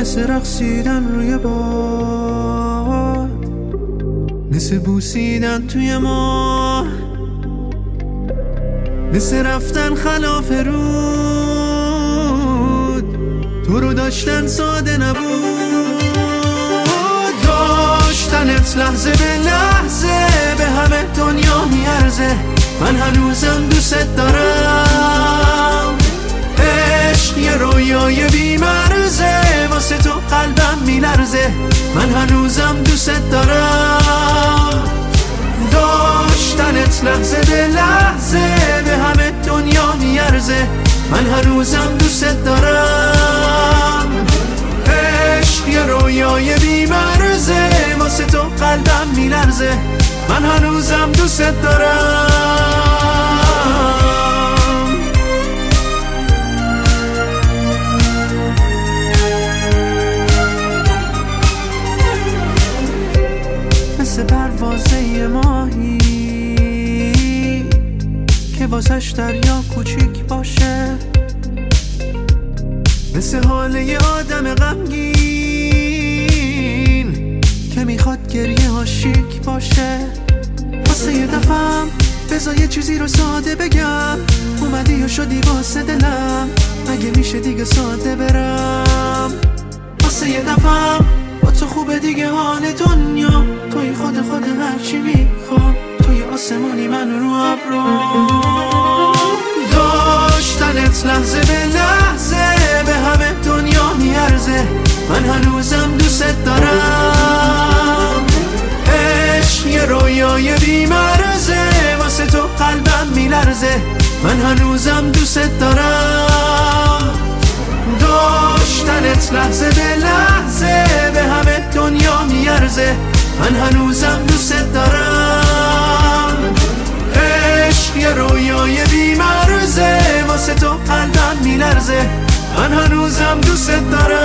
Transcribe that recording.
مثل رقصیدن روی باد، مثل بوسیدن توی ما، مثل رفتن خلاف رود، تو رو داشتن ساده نبود. داشتنت لحظه به لحظه به همه دنیا میارزه. من هنوزم دوست دارم. عشق یه رویای بی‌مرزه، واسه تو قلبم میلرزه. من هنوزم دوست دارم. داشتنت لحظه به لحظه به همه دنیا میارزه. من هنوزم دوست دارم. عشق یه رویای بی‌مرزه، واسه تو قلبم میلرزه. من هنوزم دوست دارم. مثل پروازه ماهی که واسش دریا کوچیک باشه، مثل حال یه آدم غمگین که میخواد گریه ها شیک باشه. واسه یه دفعم بذار یه چیزی رو ساده بگم. اومدی و شدی واسه دلم، مگه میشه دیگه ساده برم؟ واسه یه دفعم با تو خوبه دیگه حال دنیا. توی خود هرچی میخوام، توی آسمونی من رو ابرو. داشتنت لحظه به لحظه به همه دنیا میارزه. من هنوزم دوست دارم. عشق یه رویای بی‌مرزه، واسه تو قلبم میلرزه. من هنوزم دوست دارم. داشتنت لحظه به لحظه به همه دنیا میارزه. من هنوزم دوست دارم. عشق یه رویای بی‌مرزه، واسه تو قلبم میلرزه. من هنوزم دوست دارم.